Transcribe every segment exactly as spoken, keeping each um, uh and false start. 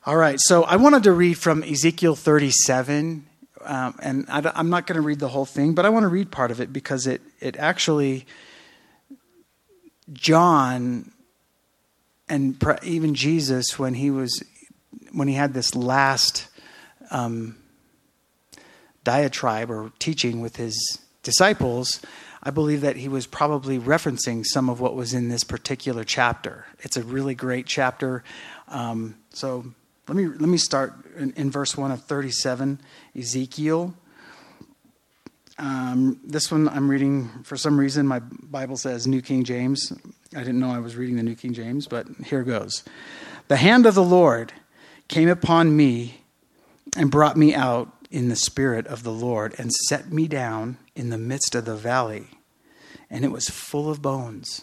All right, so I wanted to read from Ezekiel thirty-seven, um, and I, I'm not going to read the whole thing, but I want to read part of it because it it actually, John, and even Jesus, when he was when he had this last um, diatribe or teaching with his disciples, I believe that he was probably referencing some of what was in this particular chapter. It's a really great chapter. Um, so let me let me start in, in verse one of thirty-seven, Ezekiel. Um, this one I'm reading, for some reason, my Bible says New King James. I didn't know I was reading the New King James, but here goes. The hand of the Lord came upon me and brought me out in the spirit of the Lord and set me down in the midst of the valley, and it was full of bones.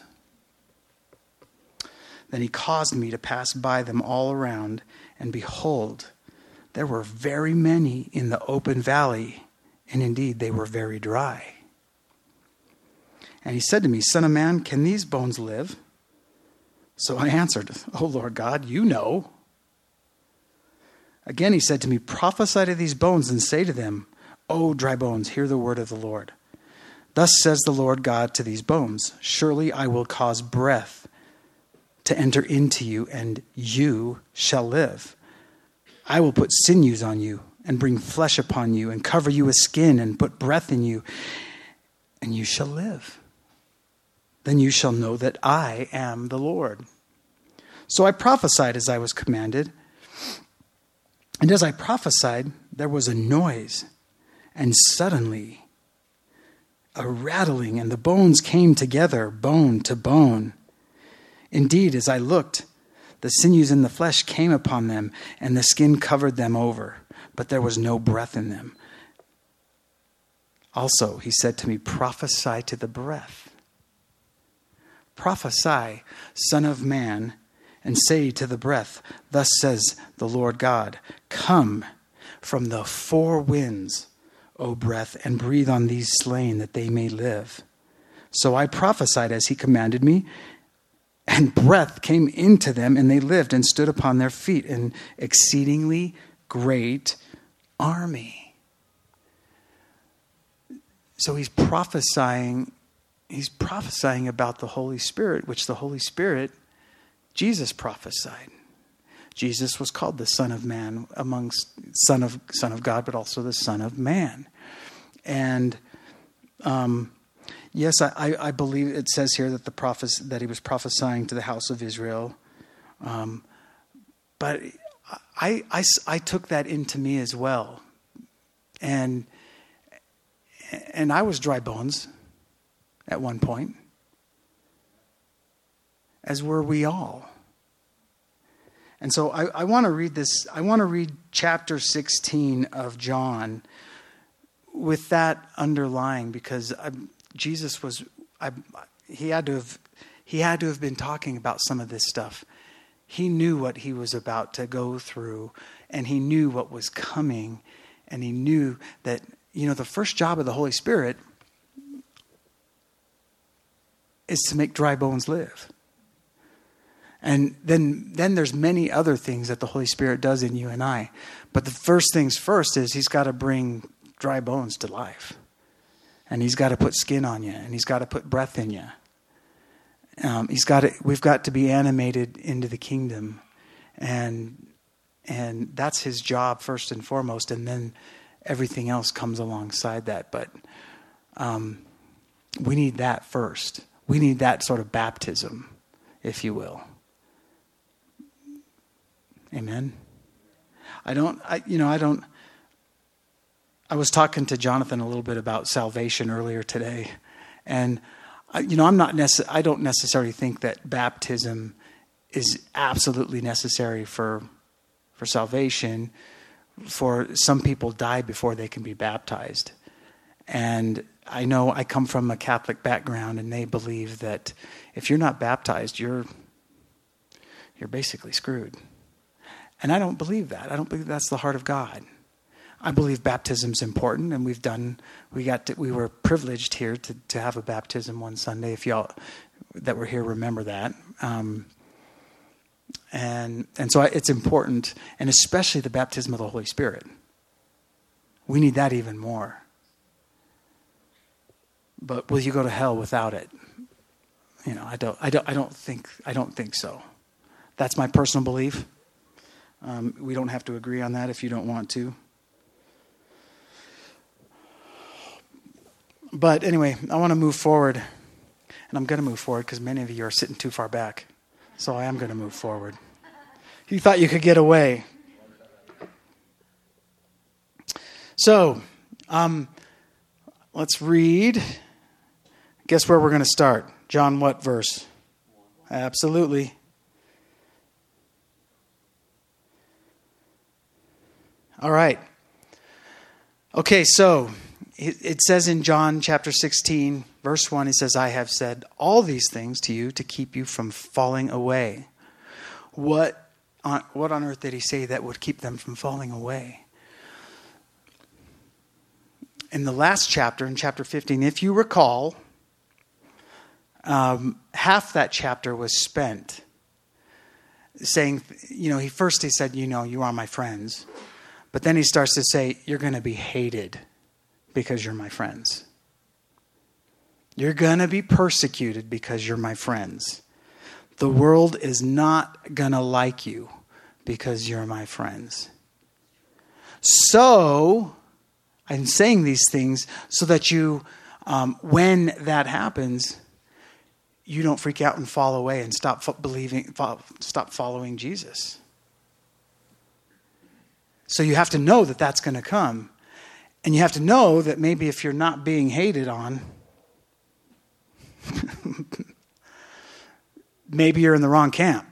Then he caused me to pass by them all around, and behold, there were very many in the open valley, and indeed they were very dry. And he said to me, Son of man, can these bones live? So I answered, O Lord God, you know. Again he said to me, prophesy to these bones and say to them, O dry bones, hear the word of the Lord. Thus says the Lord God to these bones, surely I will cause breath to enter into you, and you shall live. I will put sinews on you, and bring flesh upon you, and cover you with skin, and put breath in you, and you shall live. Then you shall know that I am the Lord. So I prophesied as I was commanded, and as I prophesied, there was a noise, and suddenly a rattling, and the bones came together, bone to bone. Indeed, as I looked, the sinews and the flesh came upon them, and the skin covered them over, but there was no breath in them. Also, he said to me, prophesy to the breath. Prophesy, Son of man, and say to the breath, thus says the Lord God, come from the four winds, O breath, and breathe on these slain that they may live. So I prophesied as he commanded me, and breath came into them, and they lived and stood upon their feet, an exceedingly great army. So he's prophesying, he's prophesying about the Holy Spirit, which the Holy Spirit, Jesus prophesied. Jesus was called the Son of Man, amongst Son of Son of God, but also the Son of Man. And um, yes, I, I believe it says here that the prophes- that he was prophesying to the house of Israel. Um, but I, I, I took that into me as well. And and I was dry bones at one point, as were we all. And so I, I want to read this. I want to read chapter sixteen of John with that underlying, because I, Jesus was, I, he had to have, he had to have been talking about some of this stuff. He knew what he was about to go through, and he knew what was coming, and he knew that, you know, the first job of the Holy Spirit is to make dry bones live. And then, then there's many other things that the Holy Spirit does in you and I. But the first things first is he's got to bring dry bones to life. And he's got to put skin on you, and he's got to put breath in you. Um, he's got to, we've got to be animated into the kingdom. And and that's his job first and foremost. And then everything else comes alongside that. But um, we need that first. We need that sort of baptism, if you will. Amen. I don't, I, you know, I don't, I was talking to Jonathan a little bit about salvation earlier today. And, I, you know, I'm not necess- I don't necessarily think that baptism is absolutely necessary for, for salvation. For some people die before they can be baptized. And I know I come from a Catholic background, and they believe that if you're not baptized, you're, you're basically screwed. And I don't believe that. I don't believe that's the heart of God. I believe baptism's important, and we've done, we got, to, we were privileged here to, to have a baptism one Sunday. If y'all that were here remember that. Um, And and so it's important, and especially the baptism of the Holy Spirit. We need that even more. But will you go to hell without it? You know, I don't I don't I don't think I don't think so. That's my personal belief. Um, we don't have to agree on that if you don't want to. But anyway, I want to move forward. And I'm going to move forward because many of you are sitting too far back. So I am going to move forward. You thought you could get away. So, um, let's read. Guess where we're going to start? John what verse? Absolutely. All right. Okay, so it says in John chapter sixteen, verse one, it says, I have said all these things to you to keep you from falling away. What on, what on earth did he say that would keep them from falling away? In the last chapter, in chapter fifteen, if you recall, um, half that chapter was spent saying, you know, he first he said, you know, you are my friends. But then he starts to say, you're going to be hated because you're my friends. You're going to be persecuted because you're my friends. The world is not going to like you because you're my friends. So, I'm saying these things so that you, um, when that happens, you don't freak out and fall away and stop fo- believing, fo- stop following Jesus. So you have to know that that's going to come. And you have to know that maybe if you're not being hated on, maybe you're in the wrong camp.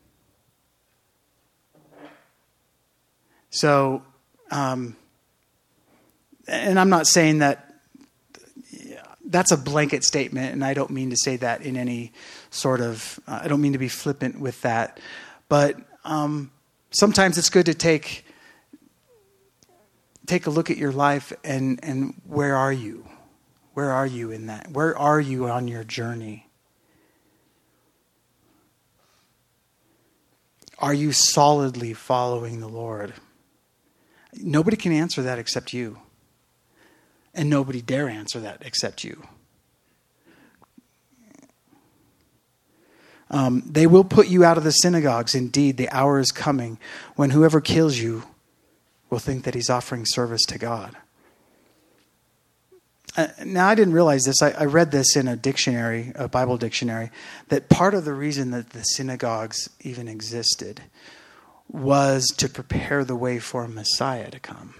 So, um, and I'm not saying that that's a blanket statement, and I don't mean to say that in any sort of, uh, I don't mean to be flippant with that. But um, sometimes it's good to take take a look at your life and, and where are you? Where are you in that? Where are you on your journey? Are you solidly following the Lord? Nobody can answer that except you. And nobody dare answer that except you. Um, they will put you out of the synagogues. Indeed, the hour is coming when whoever kills you will think that he's offering service to God. Uh, now, I didn't realize this. I, I read this in a dictionary, a Bible dictionary, that part of the reason that the synagogues even existed was to prepare the way for a Messiah to come.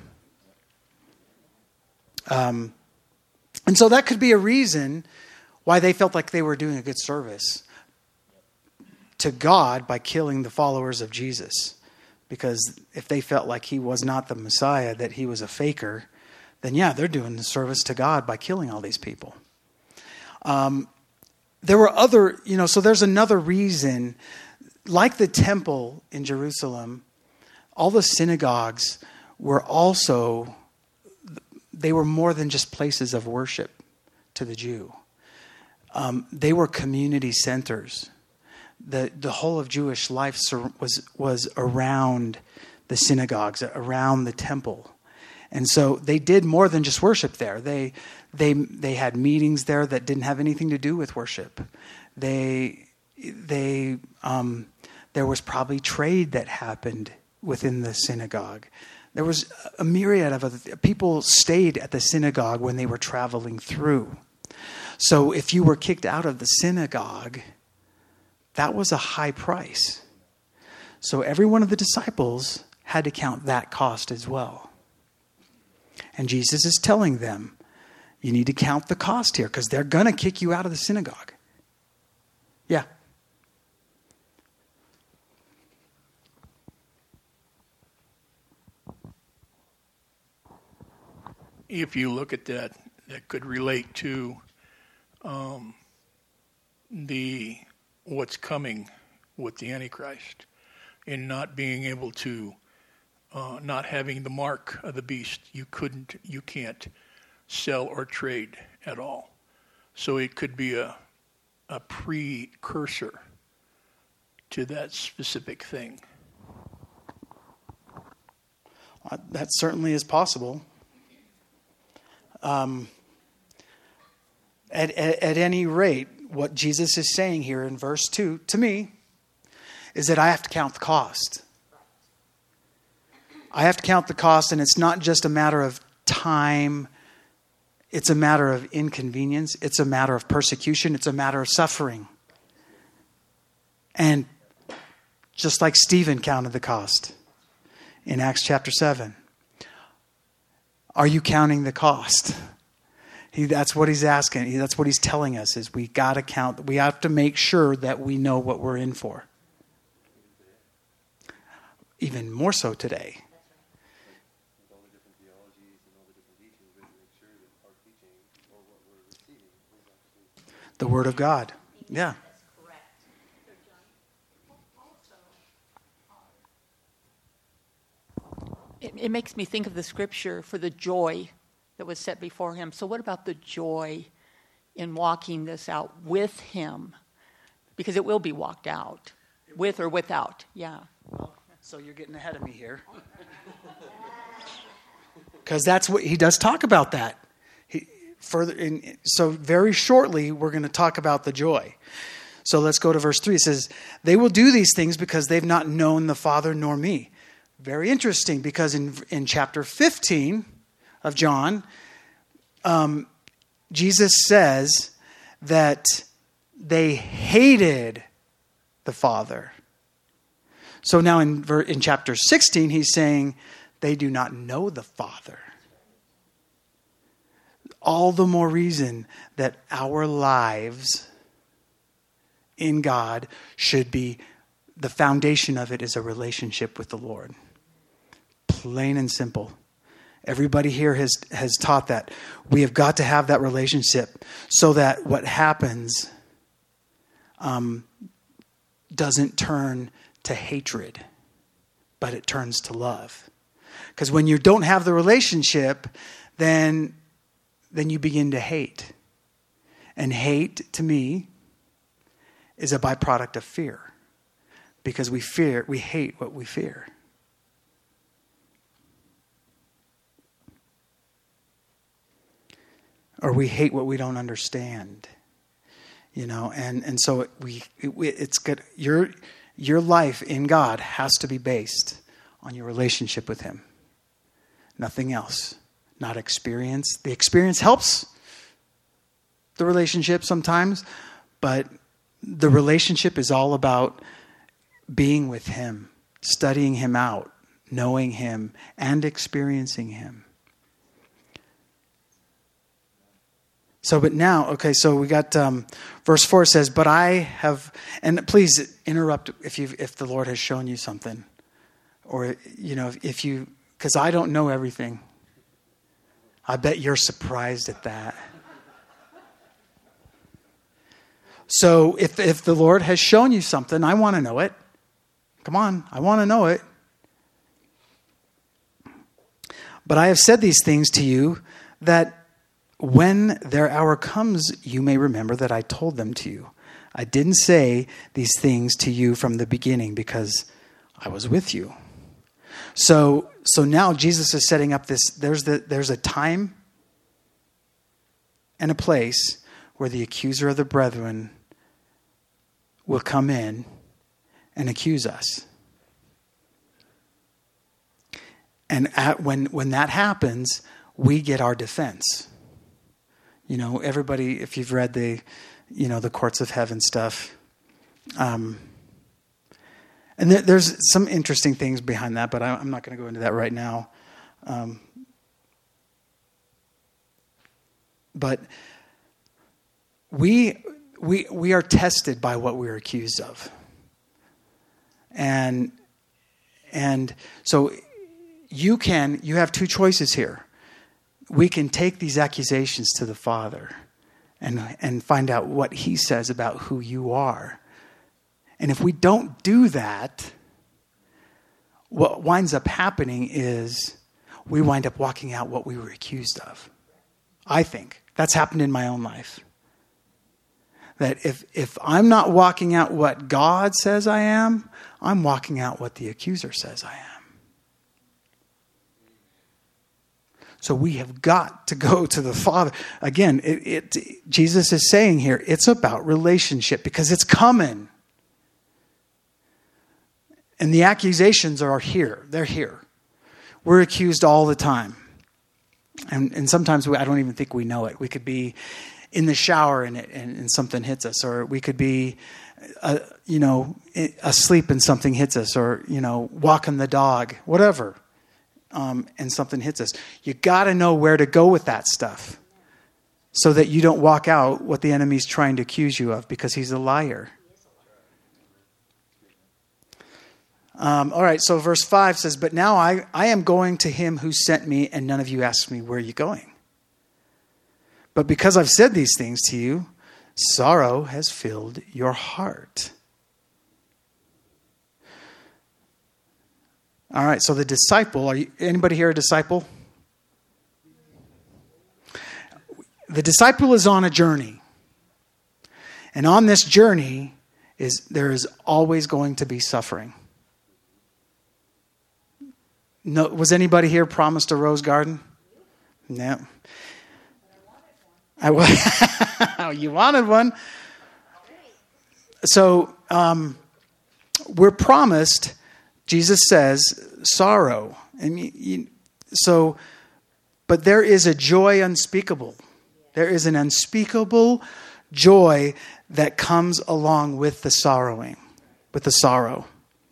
Um, and so that could be a reason why they felt like they were doing a good service to God by killing the followers of Jesus. Because if they felt like he was not the Messiah, that he was a faker, then yeah, they're doing the service to God by killing all these people. Um, there were other, you know, so there's another reason, like the temple in Jerusalem, all the synagogues were also, they were more than just places of worship to the Jew. Um, they were community centers. The the whole of Jewish life was was around the synagogues, around the temple. And so they did more than just worship there. They they they had meetings there that didn't have anything to do with worship. They they um, there was probably trade that happened within the synagogue. There was a myriad of other people stayed at the synagogue when they were traveling through. So if you were kicked out of the synagogue, that was a high price. So every one of the disciples had to count that cost as well. And Jesus is telling them, you need to count the cost here because they're going to kick you out of the synagogue. Yeah. If you look at that, that could relate to um, the what's coming with the Antichrist in not being able to, uh, not having the mark of the beast. You couldn't, you can't sell or trade at all. So it could be a a precursor to that specific thing. Uh, that certainly is possible. Um, at, at, at any rate, what Jesus is saying here in verse two, to me, is that I have to count the cost. I have to count the cost, and it's not just a matter of time. It's a matter of inconvenience. It's a matter of persecution. It's a matter of suffering. And just like Stephen counted the cost in Acts chapter seven. Are you counting the cost? He, that's what he's asking. He, that's what he's telling us is we got to count. We have to make sure that we know what we're in for. Even more so today. The Word of God. Yeah. It, it makes me think of the scripture for the joy that was set before him. So what about the joy in walking this out with him? Because it will be walked out, with or without. Yeah. So you're getting ahead of me here. Because that's what he does talk about that. He, further in, so very shortly, we're going to talk about the joy. So let's go to verse three. It says, they will do these things because they've not known the Father nor me. Very interesting, because in in chapter fifteen of John, um, Jesus says that they hated the Father. So now in in chapter sixteen, he's saying they do not know the Father. All the more reason that our lives in God should be, the foundation of it is a relationship with the Lord. Plain and simple. Everybody here has, has taught that. We have got to have that relationship so that what happens um, doesn't turn to hatred, but it turns to love. Because when you don't have the relationship, then, then you begin to hate. And hate, to me, is a byproduct of fear. Because we fear, we hate what we fear. Or we hate what we don't understand, you know, and, and so it, we it, it's good. Your your life in God has to be based on your relationship with Him, nothing else. Not experience. The experience helps the relationship sometimes, but the relationship is all about being with Him, studying Him out, knowing Him, and experiencing Him. So, but now, okay, so we got um, verse four says, but I have, and please interrupt if you if the Lord has shown you something, or, you know, if you, because I don't know everything. I bet you're surprised at that. So if if the Lord has shown you something, I want to know it. Come on, I want to know it. But I have said these things to you that when their hour comes, you may remember that I told them to you. I didn't say these things to you from the beginning because I was with you. So, so now Jesus is setting up this, there's the, there's a time and a place where the accuser of the brethren will come in and accuse us. And at, when, when that happens, we get our defense. You know, everybody, if you've read the, you know, the courts of heaven stuff, um, and there, there's some interesting things behind that, but I, I'm not going to go into that right now. Um, but we we we are tested by what we're accused of, and and so you can you have two choices here. We can take these accusations to the Father and, and find out what He says about who you are. And if we don't do that, what winds up happening is we wind up walking out what we were accused of. I think. That's happened in my own life. That if, if I'm not walking out what God says I am, I'm walking out what the accuser says I am. So we have got to go to the Father. Again, it, it, Jesus is saying here, it's about relationship because it's coming. And the accusations are here. They're here. We're accused all the time. And, and sometimes we, I don't even think we know it. We could be in the shower and, it, and, and something hits us. Or we could be, uh, you know, asleep and something hits us. Or, you know, walking the dog. Whatever. Um, and something hits us. You got to know where to go with that stuff. So that you don't walk out what the enemy's trying to accuse you of. Because he's a liar. Um, all right, so verse five says, but now I, I am going to him who sent me, and none of you asked me, where are you going? But because I've said these things to you, sorrow has filled your heart. All right, so the disciple, are you, anybody here a disciple? The disciple is on a journey. And on this journey, is there is always going to be suffering. No, was anybody here promised a rose garden? No. I was. You wanted one. So um, we're promised. Jesus says sorrow, and you, you, so, but there is a joy unspeakable. There is an unspeakable joy that comes along with the sorrowing, with the sorrow.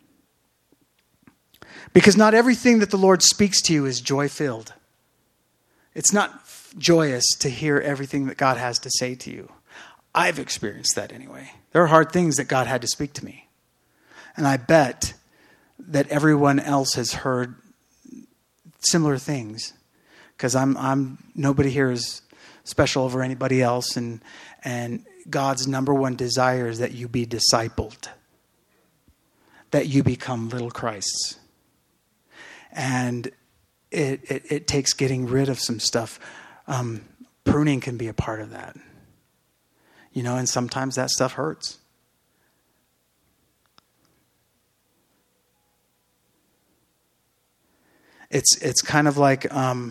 Because not everything that the Lord speaks to you is joy-filled. It's not joyous to hear everything that God has to say to you. I've experienced that anyway. There are hard things that God had to speak to me. And I bet that everyone else has heard similar things. Because I'm I'm nobody here is special over anybody else. And and God's number one desire is that you be discipled. That you become little Christs. And it, it, it takes getting rid of some stuff. Um, pruning can be a part of that. You know, and sometimes that stuff hurts. It's it's kind of like, um,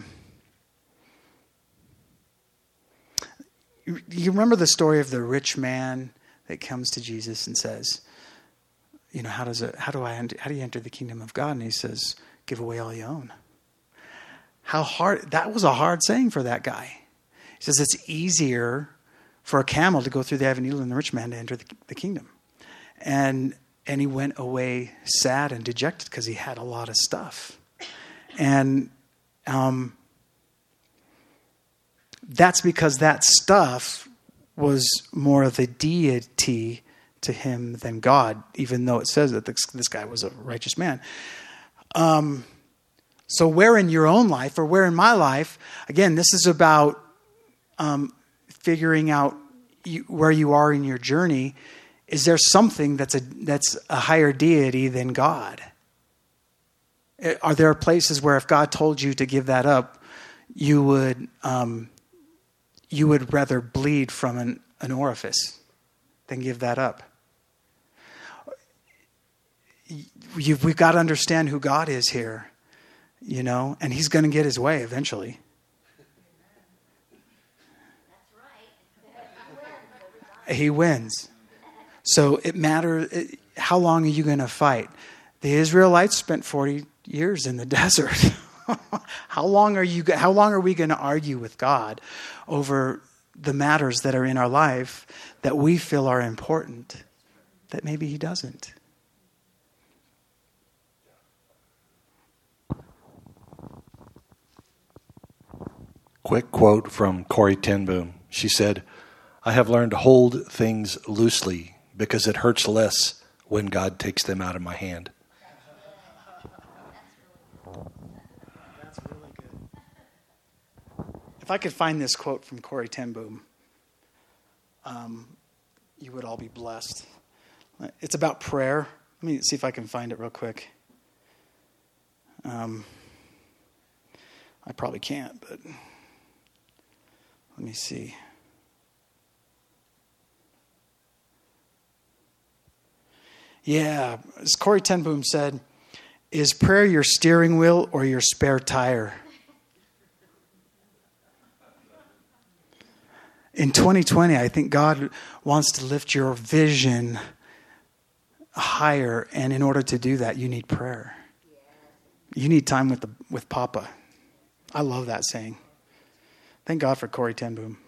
you, you remember the story of the rich man that comes to Jesus and says, you know, how does it, how do I, how do you enter the kingdom of God? And he says, give away all you own. How hard, that was a hard saying for that guy. He says it's easier for a camel to go through the eye of a needle than the rich man to enter the, the kingdom. And and he went away sad and dejected because he had a lot of stuff. And um, that's because that stuff was more of a deity to him than God, even though it says that this, this guy was a righteous man. Um, so where in your own life or where in my life, again, this is about um, figuring out you, where you are in your journey. Is there something that's a that's a higher deity than God? Are there places where if God told you to give that up, you would um, you would rather bleed from an, an orifice than give that up? You've, we've got to understand who God is here, you know, and he's going to get his way eventually. He wins. So it matters. It, how long are you going to fight? The Israelites spent forty years in the desert. How long are you? How long are we going to argue with God over the matters that are in our life that we feel are important, that maybe he doesn't? Quick quote from Corrie ten Boom. She said, I have learned to hold things loosely because it hurts less when God takes them out of my hand. That's really good. If I could find this quote from Corrie ten Boom, um, you would all be blessed. It's about prayer. Let me see if I can find it real quick. Um, I probably can't, but let me see. Yeah, as Corey Ten Boom said, is prayer your steering wheel or your spare tire? In twenty twenty, I think God wants to lift your vision higher, and in order to do that, you need prayer. You need time with the with Papa. I love that saying. Thank God for Corey Ten Boom.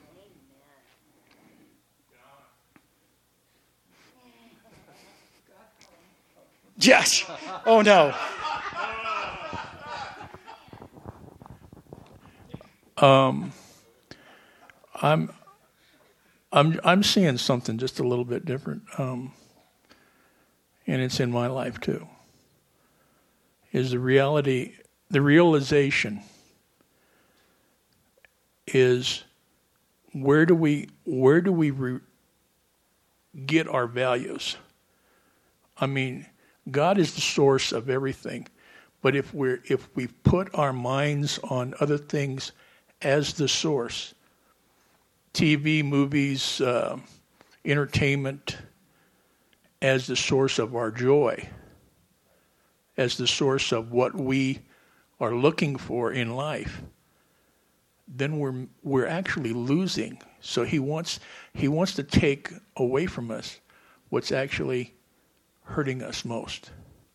Yes. Oh no. Um, I'm, I'm, I'm seeing something just a little bit different, um, and it's in my life too. Is the reality, the realization is where do we, where do we re- get our values? I mean, God is the source of everything, but if we're if we put our minds on other things as the source, T V, movies, uh, entertainment, as the source of our joy, as the source of what we are looking for in life, then we're we're actually losing. So he wants he wants to take away from us what's actually hurting us most.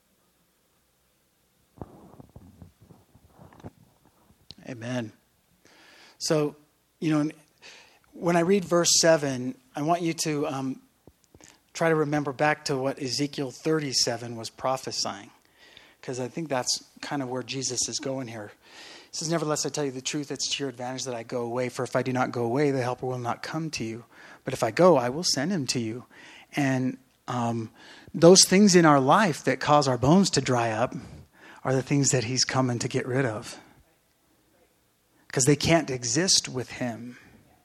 Amen. So, you know, when I read verse seven, I want you to um, try to remember back to what Ezekiel thirty-seven was prophesying, because I think that's kind of where Jesus is going here. He says, nevertheless, I tell you the truth, it's to your advantage that I go away. For if I do not go away, the helper will not come to you. But if I go, I will send him to you. And um, those things in our life that cause our bones to dry up are the things that he's coming to get rid of, because they can't exist with him.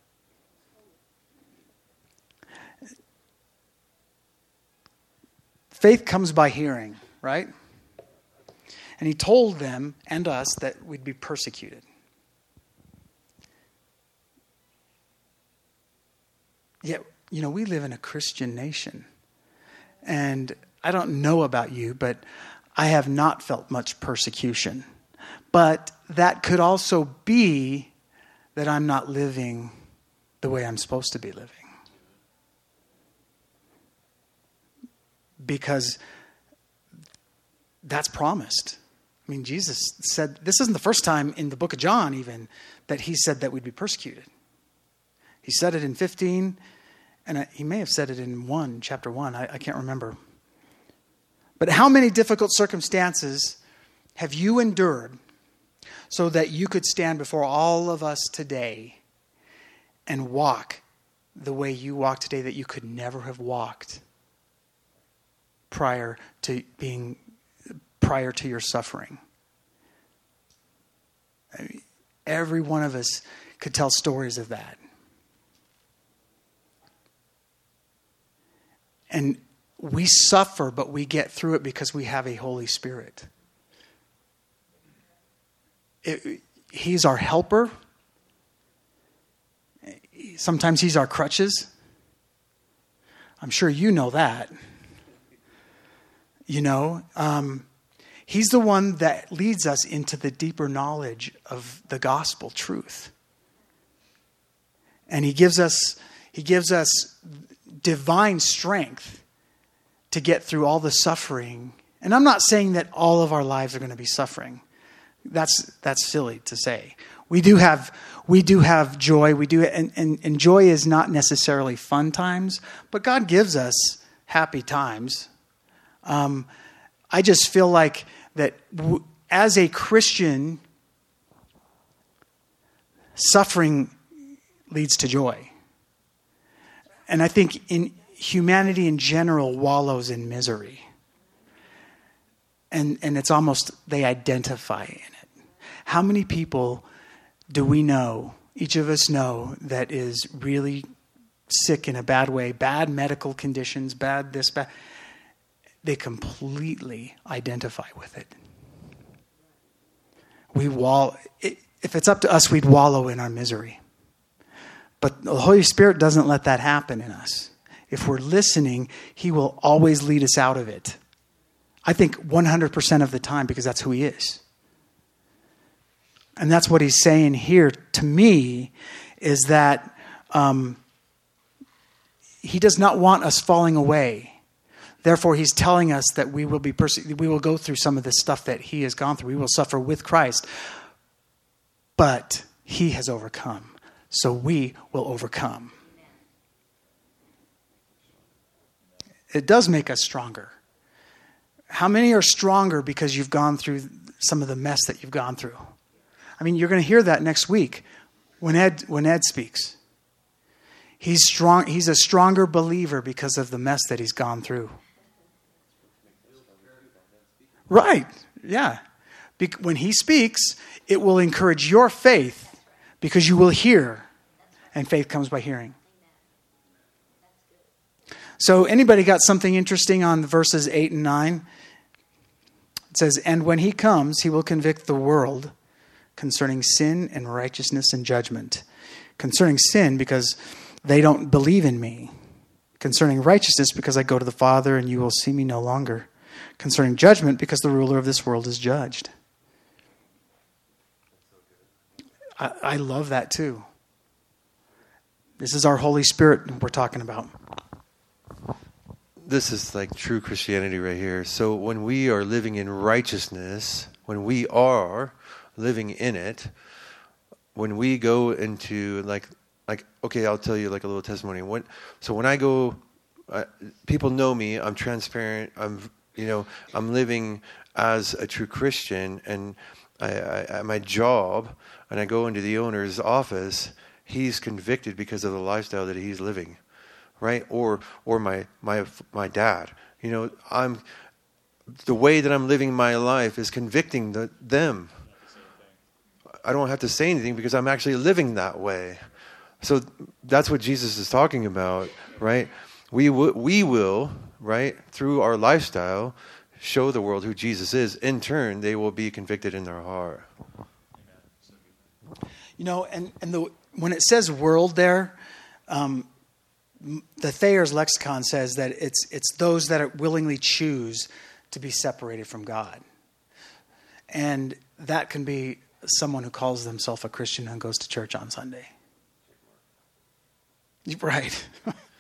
Faith comes by hearing, right? And he told them and us that we'd be persecuted. Yet, you know, we live in a Christian nation. And I don't know about you, but I have not felt much persecution. But that could also be that I'm not living the way I'm supposed to be living. Because that's promised. I mean, Jesus said, this isn't the first time in the book of John even, that he said that we'd be persecuted. He said it in fifteen, and he may have said it in one, chapter one, I, I can't remember. But how many difficult circumstances have you endured so that you could stand before all of us today and walk the way you walk today that you could never have walked prior to being, prior to your suffering? I mean, every one of us could tell stories of that. And we suffer, but we get through it because we have a Holy Spirit. It, he's our helper. Sometimes he's our crutches. I'm sure you know that. You know, um, he's the one that leads us into the deeper knowledge of the gospel truth. And he gives us, he gives us divine strength to get through all the suffering. And I'm not saying that all of our lives are going to be suffering. That's that's silly to say. We do have we do have joy. We do, and, and, and joy is not necessarily fun times, but God gives us happy times. Um, I just feel like that w- as a Christian, suffering leads to joy. And I think in humanity in general wallows in misery. And and it's almost, they identify in it. How many people do we know, each of us know, that is really sick in a bad way, bad medical conditions, bad this, bad. They completely identify with it. We wall. It, if it's up to us, we'd wallow in our misery. But the Holy Spirit doesn't let that happen in us. if we're listening, he will always lead us out of it. I think one hundred percent of the time, because that's who he is. And that's what he's saying here to me, is that um, he does not want us falling away. Therefore, he's telling us that we will be perse- we will go through some of the stuff that he has gone through. We will suffer with Christ. But he has overcome. So we will overcome. It does make us stronger. How many are stronger because you've gone through some of the mess that you've gone through? I mean, you're going to hear that next week when Ed when Ed speaks. He's strong. He's a stronger believer because of the mess that he's gone through. Right. Yeah. Be- when he speaks, it will encourage your faith because you will hear, and faith comes by hearing. So anybody got something interesting on verses eight and nine? It says, "And when he comes, he will convict the world concerning sin and righteousness and judgment." Concerning sin, because they don't believe in me. Concerning righteousness, because I go to the Father and you will see me no longer. Concerning judgment, because the ruler of this world is judged. I, I love that too. This is our Holy Spirit we're talking about. This is like true Christianity right here. So when we are living in righteousness, when we are living in it, when we go into like, like okay, I'll tell you like a little testimony. When, so when I go, uh, people know me. I'm transparent. I'm, you know, I'm living as a true Christian, and I, I, at my job, and I go into the owner's office, he's convicted because of the lifestyle that he's living. Right? Or or my my my dad. You know, I'm the way that I'm living my life is convicting the, them. I don't have to say anything because I'm actually living that way. So that's what Jesus is talking about, right? We w- we will, right, through our lifestyle, show the world who Jesus is. In turn, they will be convicted in their heart. You know, and and the when it says world there. Um, The Thayer's lexicon says that it's it's those that are willingly choose to be separated from God. And that can be someone who calls themselves a Christian and goes to church on Sunday. Right.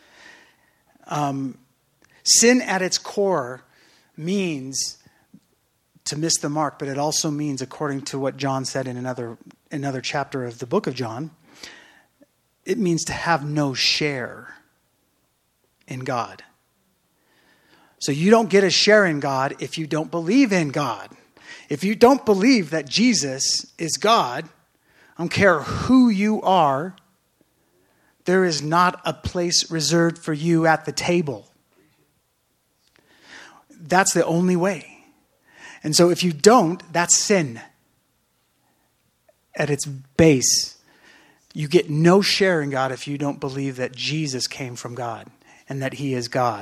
um, sin at its core means to miss the mark, but it also means, according to what John said in another another chapter of the book of John, it means to have no share in God. So you don't get a share in God if you don't believe in God. If you don't believe that Jesus is God, I don't care who you are, there is not a place reserved for you at the table. That's the only way. And so if you don't, that's sin. At its base, you get no share in God if you don't believe that Jesus came from God and that he is God.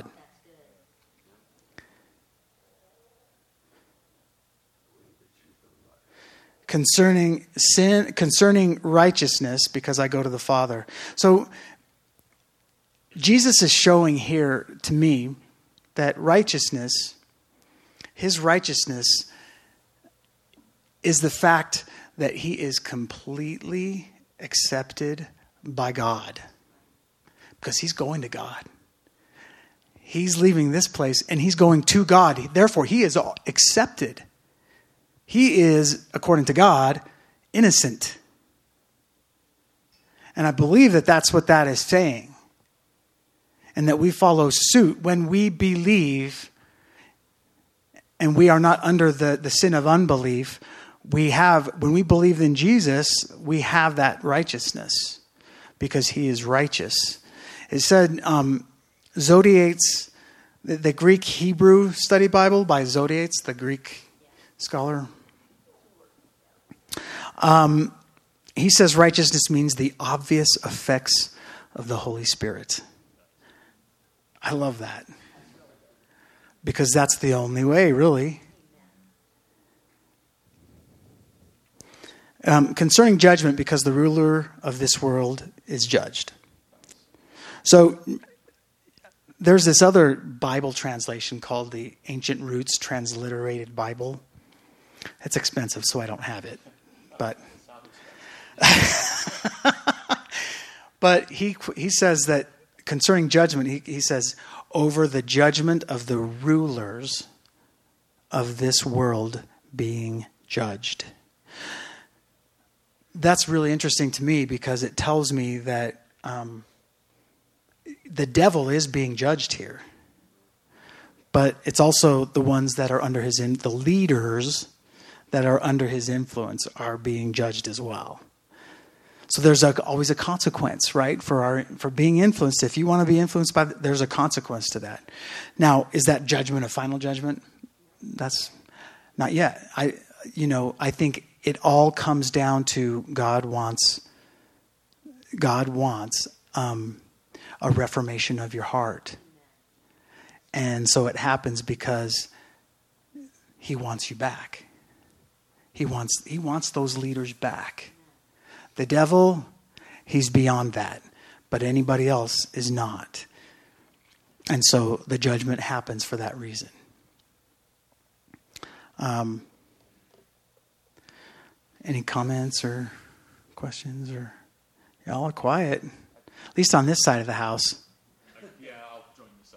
Concerning sin, concerning righteousness, because I go to the Father. So Jesus is showing here to me that righteousness, his righteousness, is the fact that he is completely accepted by God. Because he's going to God. He's leaving this place and he's going to God. Therefore, he is accepted. He is, according to God, innocent. And I believe that that's what that is saying. And that we follow suit when we believe and we are not under the, the sin of unbelief. We have, when we believe in Jesus, we have that righteousness because he is righteous. It said, um, Zodiates, the, the Greek Hebrew study Bible by Zodiates, the Greek scholar. Um, he says righteousness means the obvious effects of the Holy Spirit. I love that. Because that's the only way, really. Um, concerning judgment, because the ruler of this world is judged. So, there's this other Bible translation called the Ancient Roots Transliterated Bible. It's expensive, so I don't have it. But but he he says that concerning judgment, he, he says, over the judgment of the rulers of this world being judged. That's really interesting to me because it tells me that um, the devil is being judged here. But it's also the ones that are under his, in, the leaders that are under his influence are being judged as well. So there's a, always a consequence, right, for our for being influenced. If you want to be influenced by, the, there's a consequence to that. Now, is that judgment a final judgment? That's not yet. I, you know, I think it all comes down to God wants. God wants um, a reformation of your heart, and so it happens because He wants you back. He wants He wants those leaders back. The devil, he's beyond that. But anybody else is not. And so the judgment happens for that reason. Um, any comments or questions? Or y'all are quiet. At least on this side of the house. Yeah, I'll join this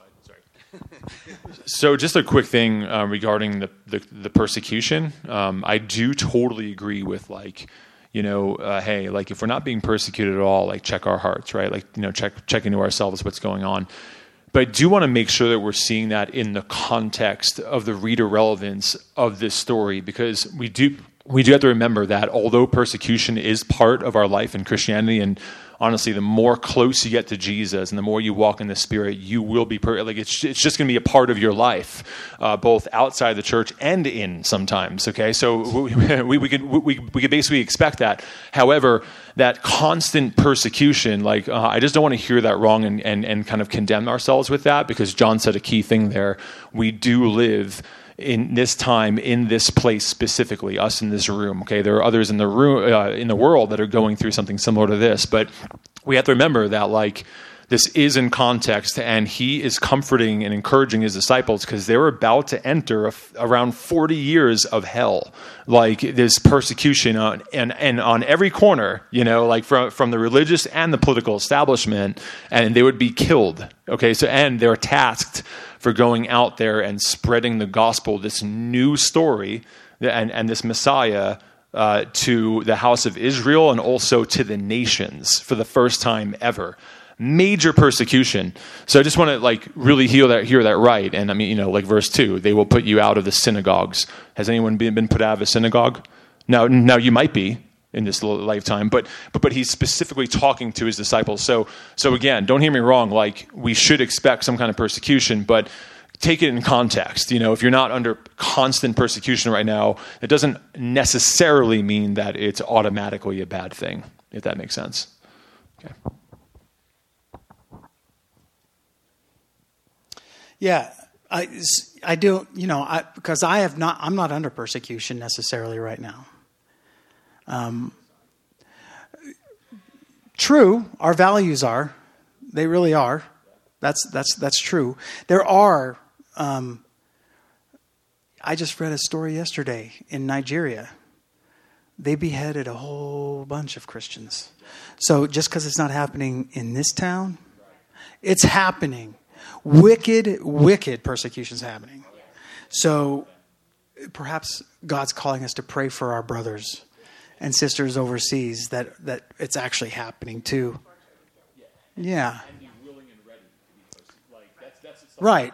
side. Sorry. So just a quick thing uh, regarding the, the, the persecution. Um, I do totally agree with like, you know, uh, hey, like if we're not being persecuted at all, like check our hearts, right? Like, you know, check check into ourselves what's going on. But I do want to make sure that we're seeing that in the context of the reader relevance of this story, because we do we do have to remember that although persecution is part of our life in Christianity, and honestly, the more close you get to Jesus and the more you walk in the Spirit, you will be per- like it's it's just going to be a part of your life, uh, both outside the church and in sometimes. Okay, so we we, we could we we could basically expect that. However, that constant persecution, like uh, I just don't want to hear that wrong and, and and kind of condemn ourselves with that, because John said a key thing there. We do live in this time, in this place specifically, us in this room. Okay, there are others in the room, uh, in the world that are going through something similar to this, but we have to remember that, like, this is in context, and he is comforting and encouraging his disciples because they're about to enter a, around forty years of hell. Like, there's persecution on and, and on every corner, you know, like from from the religious and the political establishment, and they would be killed. Okay, so and they're tasked for going out there and spreading the gospel, this new story, and, and this Messiah uh, to the house of Israel and also to the nations for the first time ever. Major persecution. So I just want to like really hear that, hear that right. And I mean, you know, like verse two, they will put you out of the synagogues. Has anyone been, been put out of a synagogue? Now, now you might be in this lifetime, but but but he's specifically talking to his disciples. So so again, don't hear me wrong. Like, we should expect some kind of persecution, but take it in context. You know, if you're not under constant persecution right now, it doesn't necessarily mean that it's automatically a bad thing, if that makes sense. Okay. Yeah, I, I do, you know, I, because I have not, I'm not under persecution necessarily right now. Um, true, our values are, they really are. That's that's that's true. There are. Um, I just read a story yesterday in Nigeria. They beheaded a whole bunch of Christians. So just because it's not happening in this town, it's happening. Wicked, wicked persecution's happening. So perhaps God's calling us to pray for our brothers and sisters overseas that, that it's actually happening too. Yeah. Right.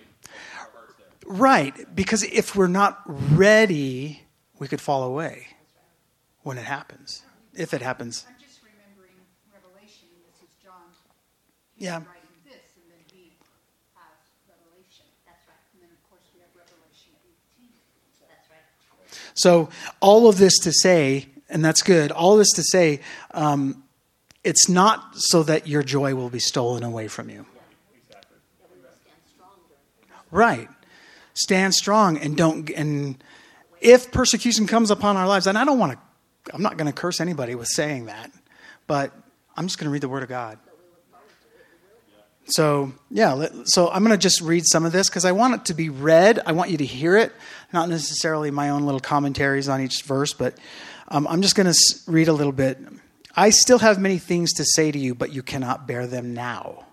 Right. Because if we're not ready, we could fall away when it happens. If it happens. I'm just remembering Revelation. This is John. Yeah. Writing this, and then he has Revelation. That's right. And then, of course, we have Revelation eighteen. That's right. So all of this to say, and that's good, all this to say, um, it's not so that your joy will be stolen away from you. Right. Stand strong and don't, and if persecution comes upon our lives, and I don't want to, I'm not going to curse anybody with saying that, but I'm just going to read the Word of God. So, yeah, let- so I'm going to just read some of this because I want it to be read. I want you to hear it, not necessarily my own little commentaries on each verse, but um, I'm just going to read a little bit. I still have many things to say to you, but you cannot bear them now.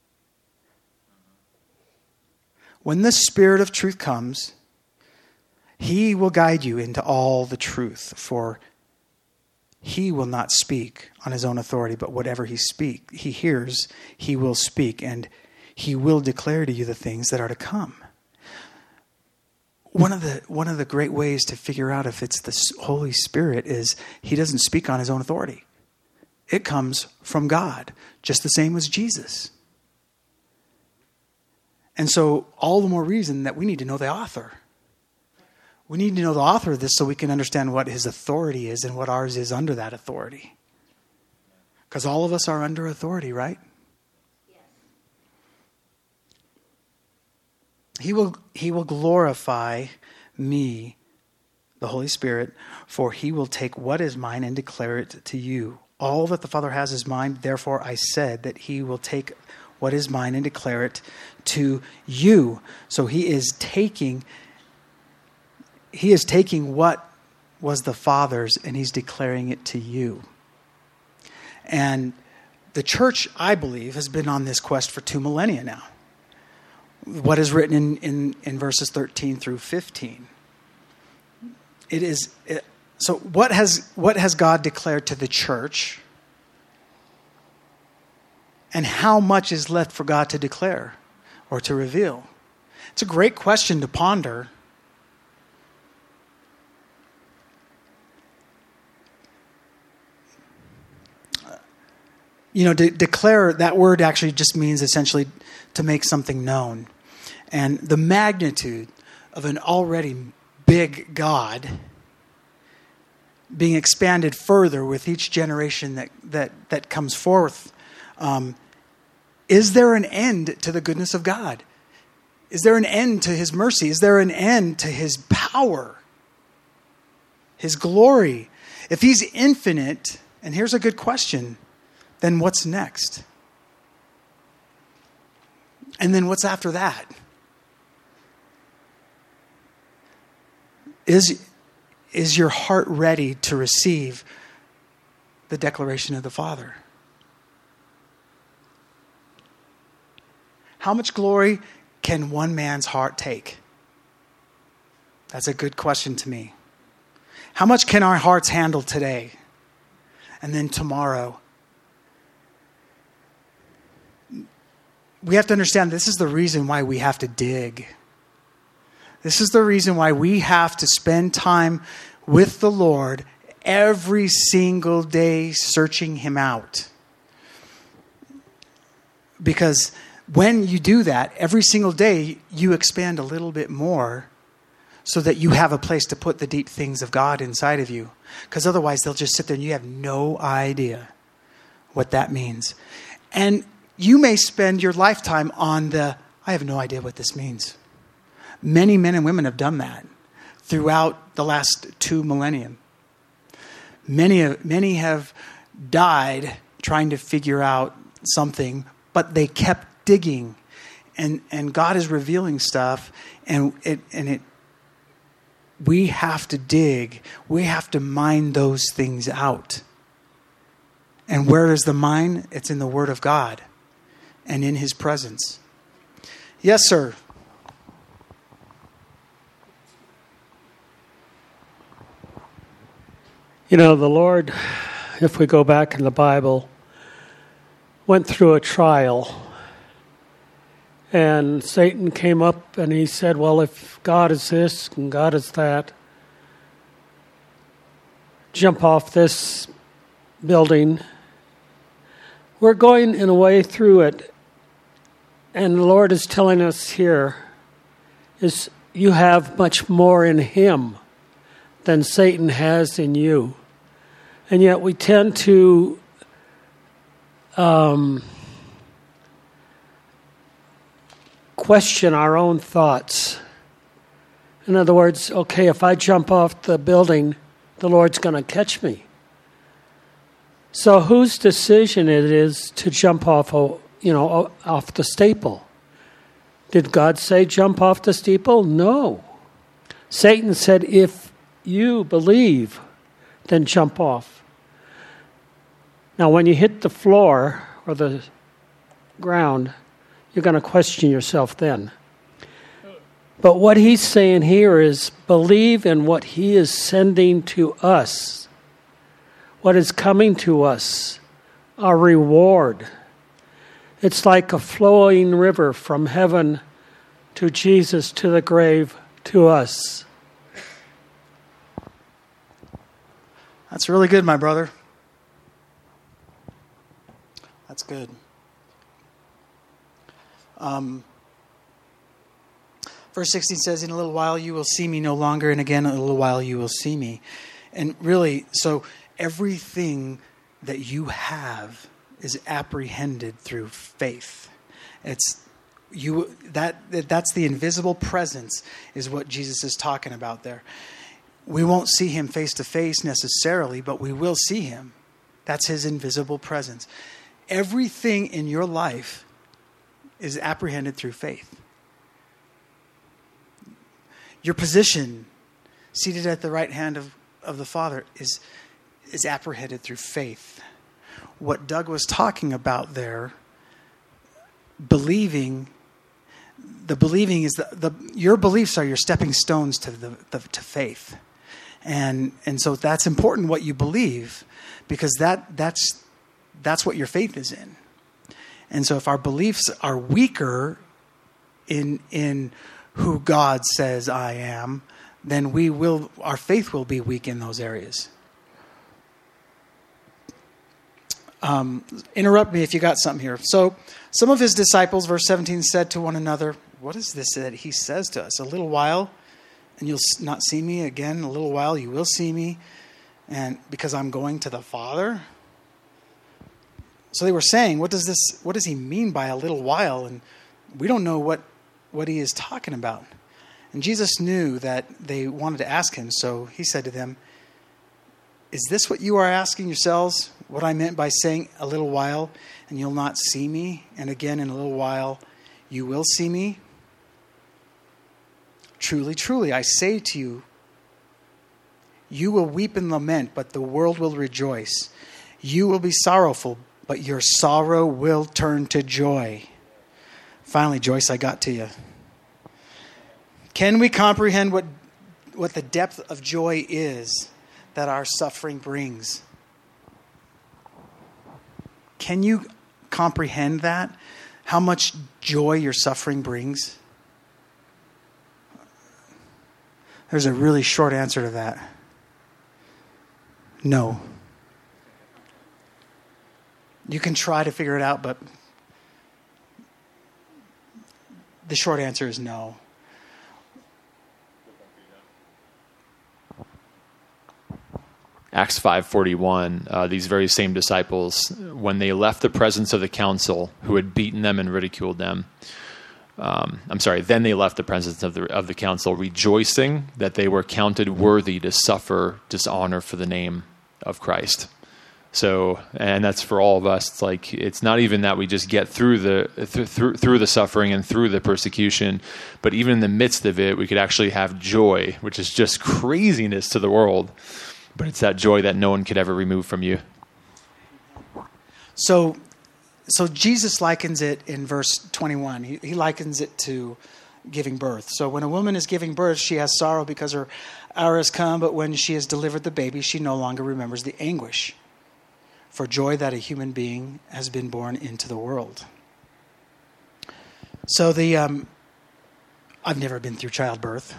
When the Spirit of truth comes, he will guide you into all the truth, for he will not speak on his own authority, but whatever he speak, he hears, he will speak, and he will declare to you the things that are to come. One of the one of the great ways to figure out if it's the Holy Spirit is he doesn't speak on his own authority. It comes from God, just the same as Jesus. And so all the more reason that we need to know the author. We need to know the author of this so we can understand what his authority is and what ours is under that authority. Because all of us are under authority, right? Yes. He will, he will glorify me, the Holy Spirit, for he will take what is mine and declare it to you. All that the Father has is mine. Therefore I said that he will take what is mine and declare it to you. So he is taking... He is taking what was the Father's and he's declaring it to you. And the church, I believe, has been on this quest for two millennia now. What is written in, in, in verses thirteen through fifteen. It is it, so what has what has God declared to the church? And how much is left for God to declare or to reveal? It's a great question to ponder. You know, de- declare, that word actually just means essentially to make something known. And the magnitude of an already big God being expanded further with each generation that, that, that comes forth. Um, is there an end to the goodness of God? Is there an end to his mercy? Is there an end to his power? His glory? If he's infinite, and here's a good question, then what's next? And then what's after that? Is, is your heart ready to receive the declaration of the Father? How much glory can one man's heart take? That's a good question to me. How much can our hearts handle today? And then tomorrow? We have to understand this is the reason why we have to dig. This is the reason why we have to spend time with the Lord every single day searching him out. Because when you do that, every single day you expand a little bit more so that you have a place to put the deep things of God inside of you. Because otherwise they'll just sit there and you have no idea what that means. And you may spend your lifetime on the, I have no idea what this means. Many men and women have done that throughout the last two millennium. Many, many have died trying to figure out something, but they kept digging. And, and God is revealing stuff, and it, and it, we have to dig. We have to mine those things out. And where is the mine? It's in the Word of God. And in his presence. Yes, sir. You know, the Lord, if we go back in the Bible, went through a trial. And Satan came up and he said, well, if God is this and God is that, jump off this building. We're going in a way through it. And the Lord is telling us here is you have much more in him than Satan has in you. And yet we tend to um, question our own thoughts. In other words, okay, if I jump off the building, the Lord's going to catch me. So whose decision it is to jump off a you know, off the steeple. Did God say jump off the steeple? No. Satan said, if you believe, then jump off. Now, when you hit the floor or the ground, you're going to question yourself then. But what he's saying here is believe in what he is sending to us, what is coming to us, our reward. It's like a flowing river from heaven to Jesus, to the grave, to us. That's really good, my brother. That's good. Um, verse sixteen says, in a little while you will see me no longer, and again in a little while you will see me. And really, so everything that you have is apprehended through faith. It's you that that's the invisible presence is what Jesus is talking about there. We won't see him face to face necessarily, but we will see him. That's his invisible presence. Everything in your life is apprehended through faith. Your position, seated at the right hand of, of the Father, is is apprehended through faith. What Doug was talking about there, believing, the believing is the, the your beliefs are your stepping stones to the, the to faith, and and so that's important what you believe, because that that's that's what your faith is in. And so if our beliefs are weaker in in who God says I am, then we will our faith will be weak in those areas. Um, interrupt me if you got something here. So some of his disciples, verse seventeen, said to one another, what is this that he says to us? A little while and you'll not see me again. A little while you will see me, and because I'm going to the Father. So they were saying, what does this, what does he mean by a little while? And we don't know what, what he is talking about. And Jesus knew that they wanted to ask him. So he said to them, is this what you are asking yourselves? What I meant by saying a little while and you'll not see me, and again in a little while you will see me? Truly, truly, I say to you, you will weep and lament, but the world will rejoice. You will be sorrowful, but your sorrow will turn to joy. Finally, Joyce, I got to you. Can we comprehend what, what the depth of joy is that our suffering brings? Can you comprehend that? How much joy your suffering brings? There's a really short answer to that. No. You can try to figure it out, but the short answer is no. Acts five forty-one, uh, these very same disciples, when they left the presence of the council who had beaten them and ridiculed them, um, I'm sorry, then they left the presence of the of the council, rejoicing that they were counted worthy to suffer dishonor for the name of Christ. So, and that's for all of us. It's like, it's not even that we just get through the th- through through the suffering and through the persecution, but even in the midst of it, we could actually have joy, which is just craziness to the world. But it's that joy that no one could ever remove from you. So, so Jesus likens it in verse twenty-one. He, he likens it to giving birth. So when a woman is giving birth, she has sorrow because her hour has come, but when she has delivered the baby, she no longer remembers the anguish for joy that a human being has been born into the world. So the, um, I've never been through childbirth.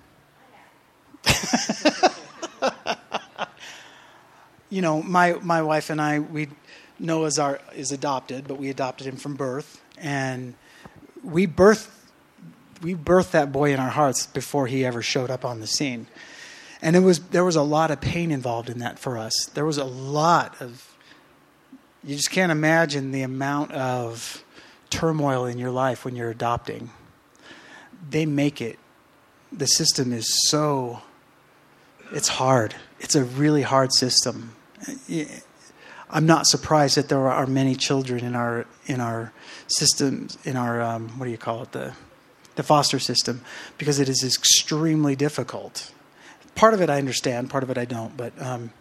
You know, my, my wife and I, we Noah's our is adopted, but we adopted him from birth, and we birthed we birthed that boy in our hearts before he ever showed up on the scene. And it was there was a lot of pain involved in that for us. There was a lot of, you just can't imagine the amount of turmoil in your life when you're adopting. They make it. The system is so, it's hard. It's a really hard system. I'm not surprised that there are many children in our in our systems, in our um, what do you call it, the the foster system, because it is extremely difficult. Part of it I understand, part of it I don't. But um,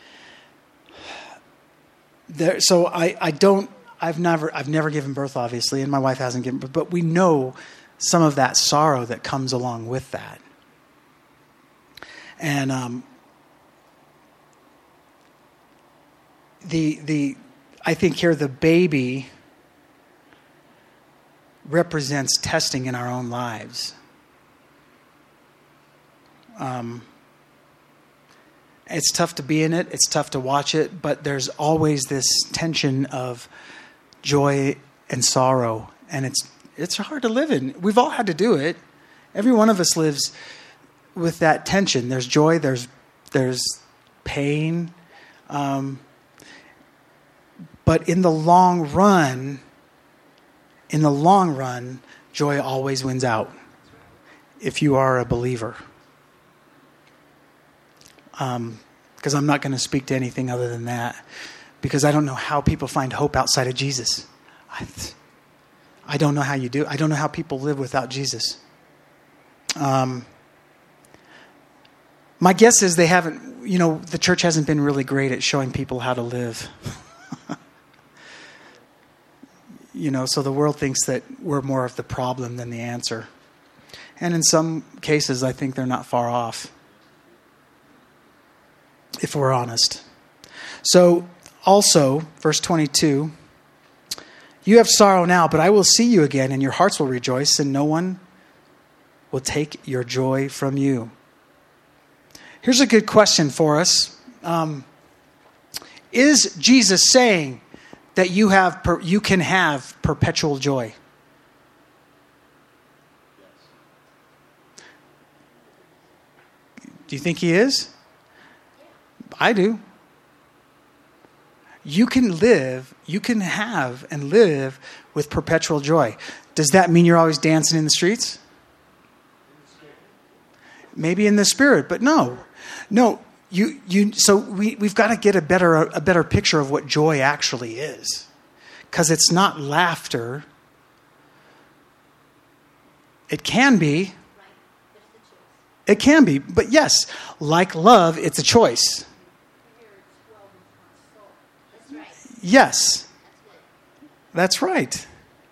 there, so I, I don't. I've never I've never given birth, obviously, and my wife hasn't given birth. But we know some of that sorrow that comes along with that, and um, the the I think here the baby represents testing in our own lives. Um, it's tough to be in it. It's tough to watch it, but there's always this tension of joy and sorrow, and it's it's hard to live in. We've all had to do it. Every one of us lives with that tension. There's joy. There's there's pain, um, but in the long run. In the long run, joy always wins out if you are a believer. Um, because I'm not going to speak to anything other than that, because I don't know how people find hope outside of Jesus. I, I don't know how you do. I don't know how people live without Jesus. Um, my guess is they haven't, you know, the church hasn't been really great at showing people how to live. You know, so the world thinks that we're more of the problem than the answer. And in some cases, I think they're not far off, if we're honest. So, also, verse twenty-two, you have sorrow now, but I will see you again, and your hearts will rejoice, and no one will take your joy from you. Here's a good question for us. Um, is Jesus saying that you have, per, you can have perpetual joy? Do you think he is? I do. You can live, you can have and live with perpetual joy. Does that mean you're always dancing in the streets? Maybe in the spirit, but no. No. You, you, so we, we've got to get a better, a better picture of what joy actually is. Because it's not laughter. It can be. It can be. But yes, like love, it's a choice. Yes. That's right.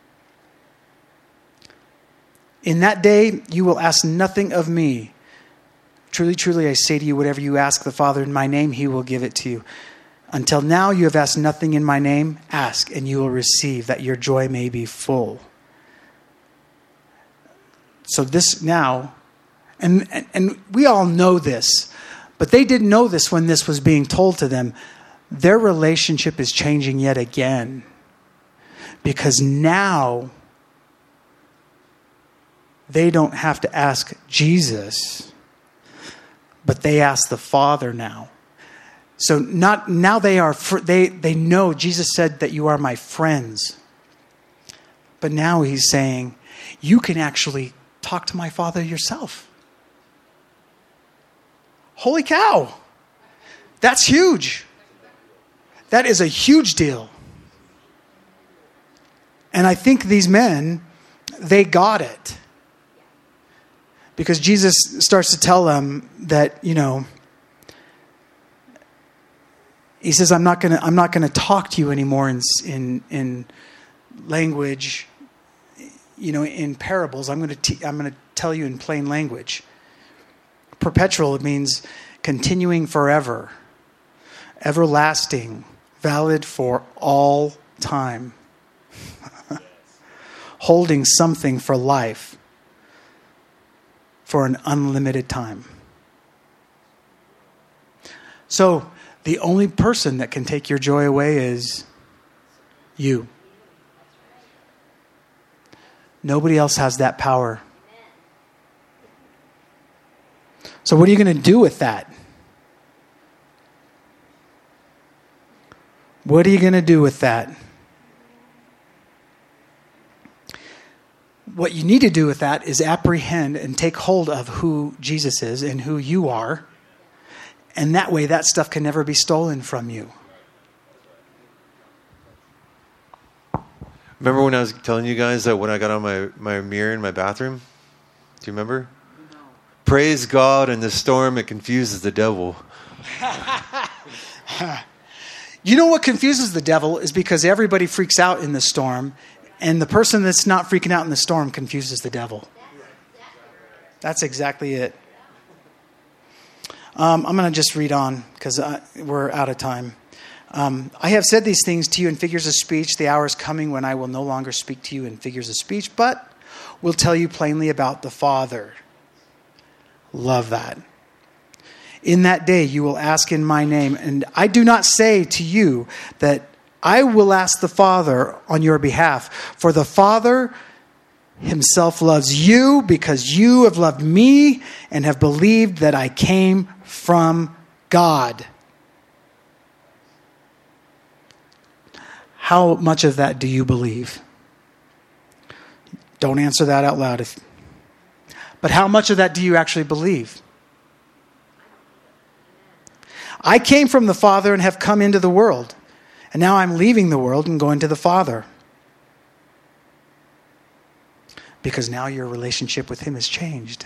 In that day, you will ask nothing of me. Truly, truly, I say to you, whatever you ask the Father in my name, he will give it to you. Until now, you have asked nothing in my name. Ask, and you will receive, that your joy may be full. So this now, and, and, and we all know this, but they didn't know this when this was being told to them. Their relationship is changing yet again. Because now, they don't have to ask Jesus, but they ask the Father now. So not now they are fr- they they know Jesus said that you are my friends. But now he's saying you can actually talk to my Father yourself. Holy cow. That's huge. That is a huge deal. And I think these men, they got it. Because Jesus starts to tell them that, you know, he says, I'm not going to I'm not going to talk to you anymore in in in language, you know, in parables. I'm going to te- I'm going to tell you in plain language. Perpetual, it means continuing forever, everlasting, valid for all time. Holding something for life. For an unlimited time. So, the only person that can take your joy away is you. Nobody else has that power. So what are you going to do with that? What are you going to do with that? What you need to do with that is apprehend and take hold of who Jesus is and who you are. And that way, that stuff can never be stolen from you. when I was telling you guys that when I got on my, my mirror in my bathroom? Do you remember? No. Praise God, in the storm it confuses the devil. You know what confuses the devil is because everybody freaks out in the storm, and the person that's not freaking out in the storm confuses the devil. That's exactly it. Um, I'm going to just read on because uh, we're out of time. Um, I have said these things to you in figures of speech. The hour is coming when I will no longer speak to you in figures of speech, but will tell you plainly about the Father. Love that. In that day you will ask in my name, and I do not say to you that I will ask the Father on your behalf, for the Father himself loves you because you have loved me and have believed that I came from God. How much of that do you believe? Don't answer that out loud. If, but how much of that do you actually believe? I came from the Father and have come into the world. And now I'm leaving the world and going to the Father. Because now your relationship with him has changed.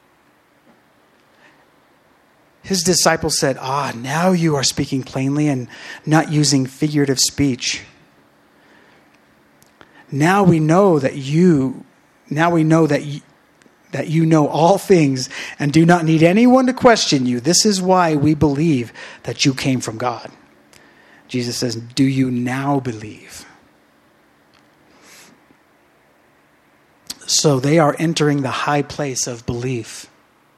His disciples said, ah, now you are speaking plainly and not using figurative speech. Now we know that you, now we know that you, that you know all things and do not need anyone to question you. This is why we believe that you came from God. Jesus says, do you now believe? So they are entering the high place of belief.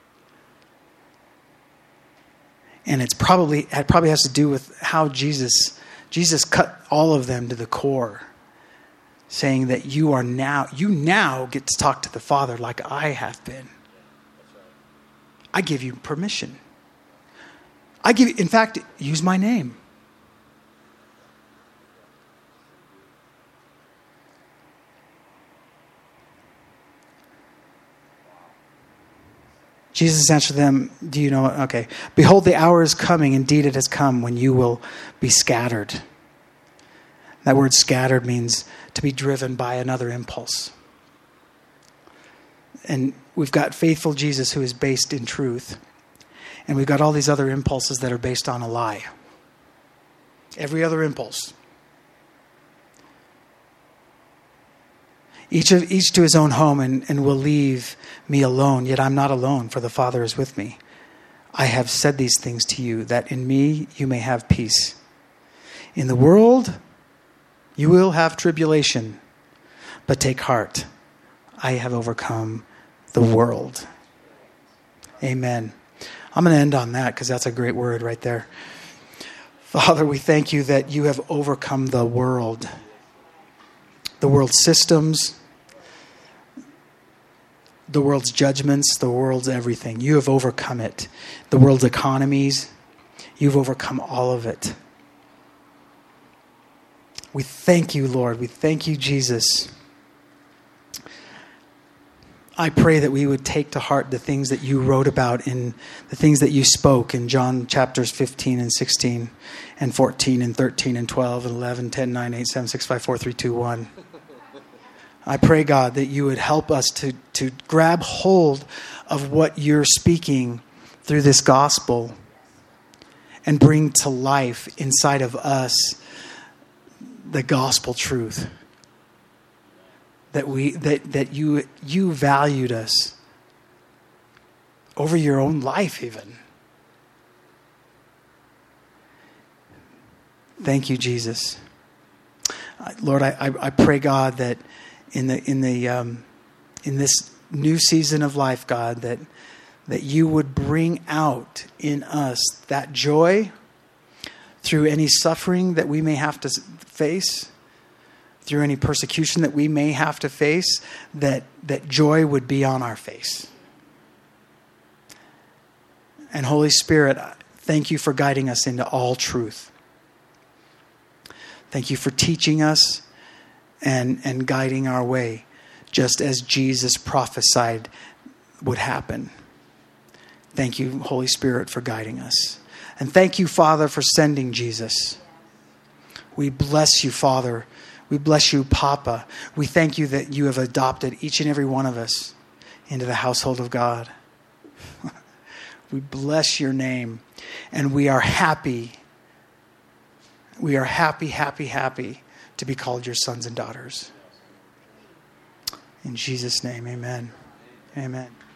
And it's probably, it probably has to do with how Jesus, Jesus cut all of them to the core. Saying that you are now, you now get to talk to the Father like I have been. I give you permission. I give you, in fact, use my name. Jesus answered them, do you know, okay. Behold, the hour is coming, indeed it has come, when you will be scattered. That word scattered means to be driven by another impulse. And we've got faithful Jesus who is based in truth. And we've got all these other impulses that are based on a lie. Every other impulse. Each of each to his own home and, and will leave me alone. Yet I'm not alone, for the Father is with me. I have said these things to you, that in me you may have peace. In the world you will have tribulation, but take heart. I have overcome the world. Amen. I'm going to end on that because that's a great word right there. Father, we thank you that you have overcome the world. The world's systems, the world's judgments, the world's everything. You have overcome it. The world's economies, you've overcome all of it. We thank you, Lord. We thank you, Jesus. I pray that we would take to heart the things that you wrote about in the things that you spoke in John chapters fifteen and sixteen and fourteen and thirteen and twelve and eleven, ten, nine, eight, seven, six, five, four, three, two, one. I pray, God, that you would help us to, to grab hold of what you're speaking through this gospel and bring to life inside of us the gospel truth. That we that that you you valued us over your own life even. Thank you, Jesus. Uh, Lord, I, I I pray, God, that in the in the um, in this new season of life, God, that that you would bring out in us that joy through any suffering that we may have to face. Through any persecution that we may have to face, that, that joy would be on our face. And Holy Spirit, thank you for guiding us into all truth. Thank you for teaching us and, and guiding our way, just as Jesus prophesied would happen. Thank you, Holy Spirit, for guiding us. And thank you, Father, for sending Jesus. We bless you, Father. We bless you, Papa. We thank you that you have adopted each and every one of us into the household of God. We bless your name, and we are happy. We are happy, happy, happy to be called your sons and daughters. In Jesus' name, amen. Amen.